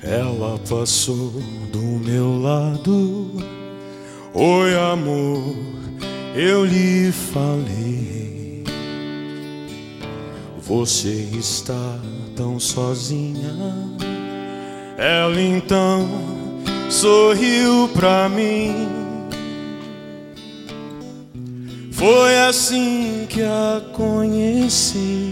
Ela passou do meu lado. Oi, amor, eu lhe falei. Você está tão sozinha. Ela então sorriu pra mim. Foi assim que a conheci.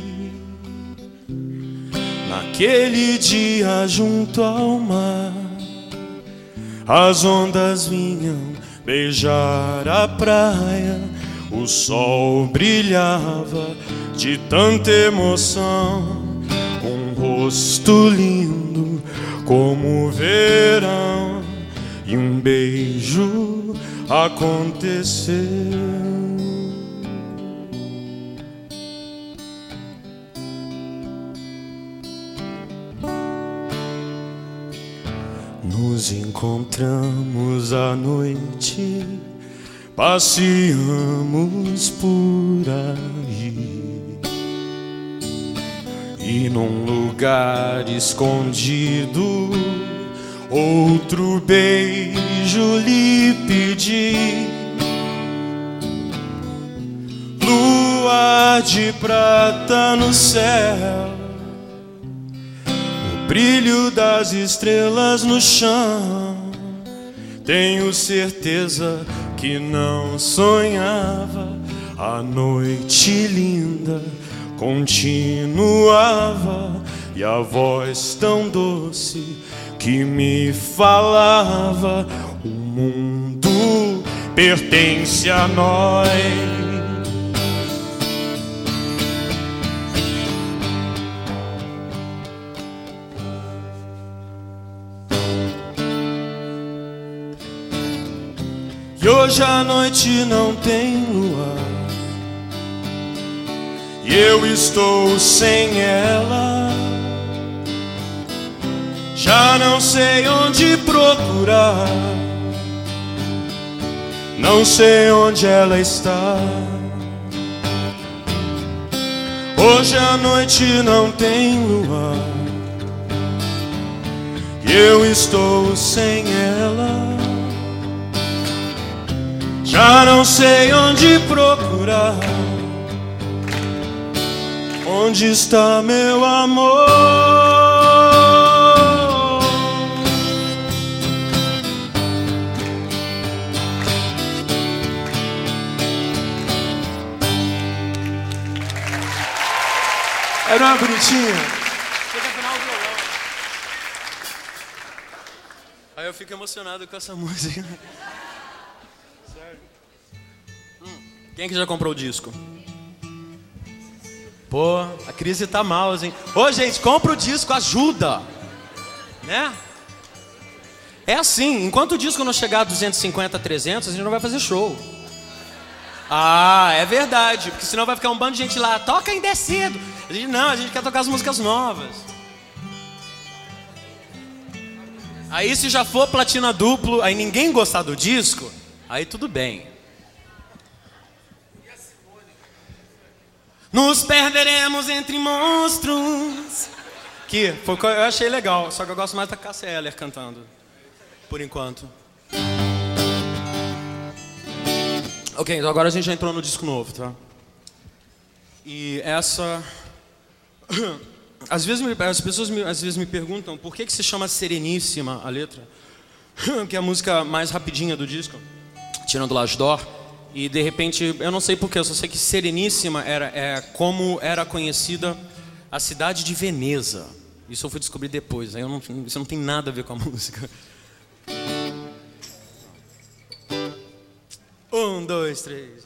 Naquele dia junto ao mar, as ondas vinham beijar a praia. O sol brilhava de tanta emoção. Um rosto lindo como o verão, e um beijo aconteceu. Nos encontramos à noite, passeamos por aí, e num lugar escondido, outro beijo lhe pedi. Lua de prata no céu, brilho das estrelas no chão. Tenho certeza que não sonhava. A noite linda continuava, e a voz tão doce que me falava: o mundo pertence a nós. E hoje a noite não tem lua, e eu estou sem ela. Já não sei onde procurar, não sei onde ela está. Hoje a noite não tem lua, e eu estou sem ela. Já não sei onde procurar. Onde está meu amor? Era uma bonitinha. Chega afinal o violão. Aí eu fico emocionado com essa música. Quem é que já comprou o disco? Pô, a crise tá mal, hein? Ô, gente, compra o disco, ajuda! Né? É assim, enquanto o disco não chegar a 250, 300, a gente não vai fazer show. Ah, é verdade, porque senão vai ficar um bando de gente lá, toca em descido. A gente quer tocar as músicas novas. Aí se já for platina duplo, aí ninguém gostar do disco, aí tudo bem. Nos perderemos entre monstros. Que foi o que eu achei legal, só que eu gosto mais da Cássia Eller cantando, por enquanto. Ok, então agora a gente já entrou no disco novo, tá? E essa... As pessoas às vezes me perguntam por que se chama Sereníssima a letra, que é a música mais rapidinha do disco, tirando L'Âge d'Or. E de repente, eu não sei porquê, eu só sei que Sereníssima é como era conhecida a cidade de Veneza. Isso eu fui descobrir depois, aí isso não tem nada a ver com a música. 1, 2, 3...